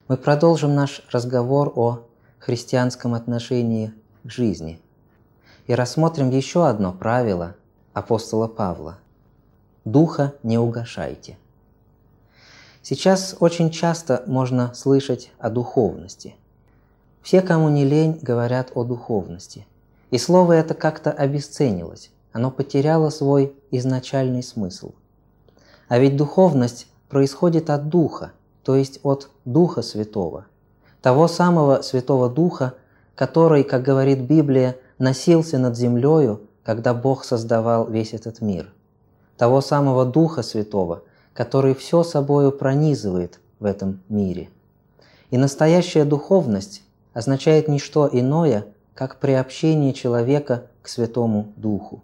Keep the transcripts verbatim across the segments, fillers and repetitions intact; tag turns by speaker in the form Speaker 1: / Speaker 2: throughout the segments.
Speaker 1: Мы продолжим наш разговор о христианском отношении к жизни и рассмотрим еще одно правило апостола Павла – «Духа не угашайте». Сейчас очень часто можно слышать о духовности. Все, кому не лень, говорят о духовности. И слово это как-то обесценилось, оно потеряло свой изначальный смысл. А ведь духовность происходит от Духа, то есть от Духа Святого, того самого Святого Духа, который, как говорит Библия, носился над землею, когда Бог создавал весь этот мир. Того самого Духа Святого, который все собою пронизывает в этом мире. И настоящая духовность означает не что иное, как приобщение человека к Святому Духу.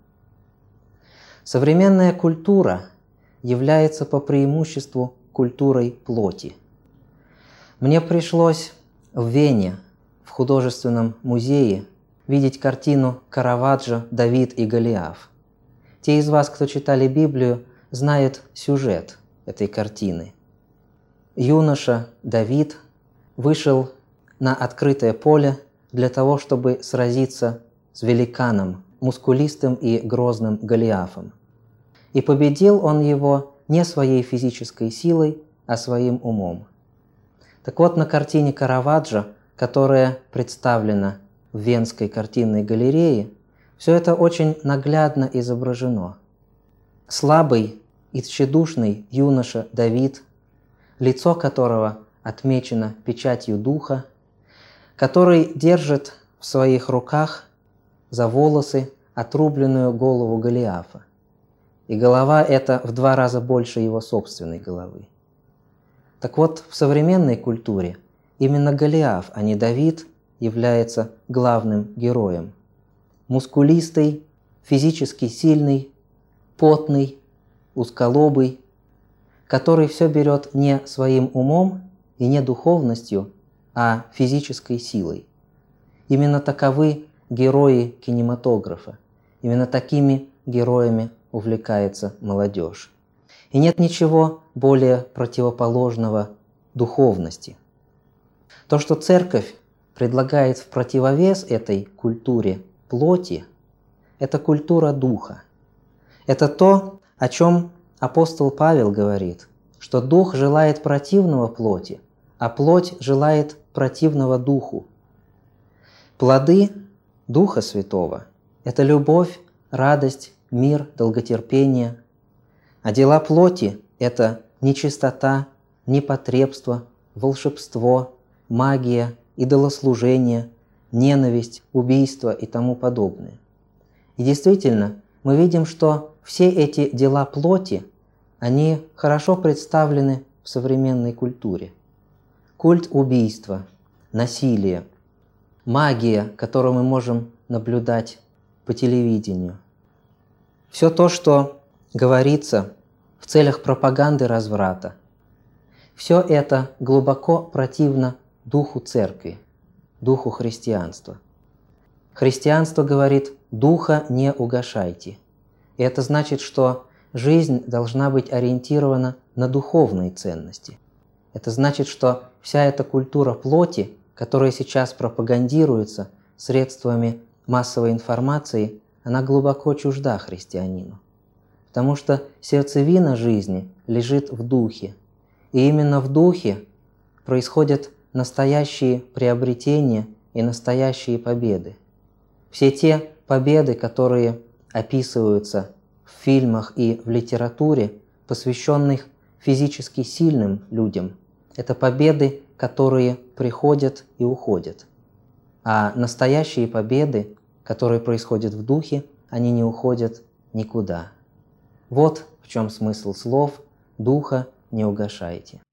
Speaker 1: Современная культура является по преимуществу культурой плоти. Мне пришлось в Вене, в художественном музее, видеть картину Караваджо «Давид и Голиаф». Те из вас, кто читали Библию, знают сюжет этой картины. Юноша Давид вышел на открытое поле для того, чтобы сразиться с великаном, мускулистым и грозным Голиафом. И победил он его не своей физической силой, а своим умом. Так вот, на картине Караваджо, которая представлена в Венской картинной галерее, все это очень наглядно изображено. Слабый и тщедушный юноша Давид, лицо которого отмечено печатью Духа, который держит в своих руках за волосы отрубленную голову Голиафа. И голова эта в два раза больше его собственной головы. Так вот, в современной культуре именно Голиаф, а не Давид, является главным героем. Мускулистый, физически сильный, потный, узколобый, который все берет не своим умом и не духовностью, а физической силой. Именно таковы герои кинематографа. Именно такими героями увлекается молодежь. И нет ничего более противоположного духовности. То, что Церковь предлагает в противовес этой культуре плоти, это культура Духа. Это то, о чем апостол Павел говорит, что Дух желает противного плоти, а плоть желает противного Духу. Плоды Духа Святого – это любовь, радость, мир, долготерпение, а дела плоти – это нечистота, непотребство, волшебство, магия, идолослужение, ненависть, убийство и тому подобное. И действительно, мы видим, что все эти дела плоти, они хорошо представлены в современной культуре. Культ убийства, насилие, магия, которую мы можем наблюдать по телевидению. Все то, что говорится в целях пропаганды разврата, все это глубоко противно духу Церкви, духу христианства. Христианство говорит: «Духа не угашайте». И это значит, что жизнь должна быть ориентирована на духовные ценности. Это значит, что вся эта культура плоти, которая сейчас пропагандируется средствами массовой информации, она глубоко чужда христианину. Потому что сердцевина жизни лежит в духе. И именно в духе происходят настоящие приобретения и настоящие победы. Все те победы, которые описываются в фильмах и в литературе, посвященных физически сильным людям, это победы, которые приходят и уходят. А настоящие победы, которые происходят в духе, они не уходят никуда. Вот в чем смысл слов «Духа не угашайте».